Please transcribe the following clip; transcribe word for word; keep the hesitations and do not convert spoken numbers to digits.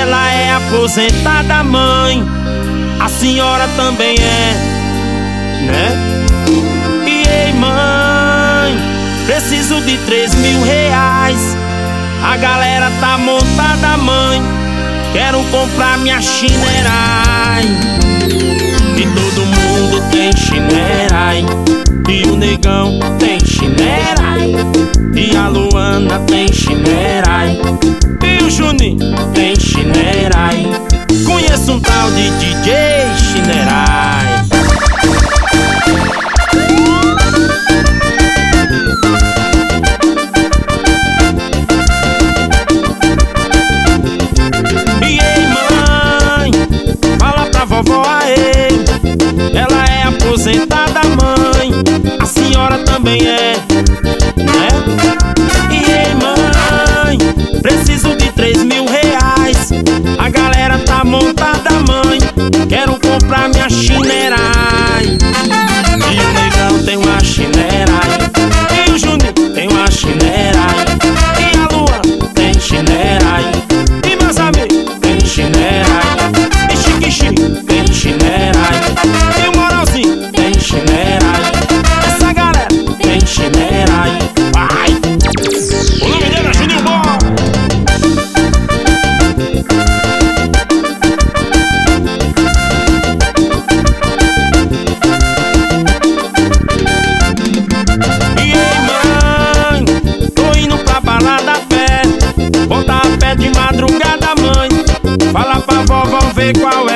Ela é aposentada, mãe, a senhora também é, né? E ei, mãe, preciso de três mil reais. A galera tá montada, mãe, quero comprar minha Shinerai. E todo mundo tem Shinerai, e o negão tem Shinerai, e a Luana tem Shinerai, e o Juninho tem Shinerai. Conheço um tal de D J Shinerai. E ei, mãe, fala pra vovó aí, ela é aposentada, mãe, a senhora também é, né? E ei, mãe, preciso de três mil reais. A galera tá montada, mãe, quero comprar minha Shinerai. E o negão tem uma Shinerai, e o Juninho tem uma Shinerai, e a Lua tem Shinerai, e meus amigos tem Shinerai, e Chique Chique tem Shinerai, e o Moralzinho tem Shinerai. Essa galera tem Shinerai. Vai! O nome dele é Juninho Boy. E ei, mãe, tô indo pra balada a pé, voltar a pé de madrugada, mãe. Fala pra vovó ver qual é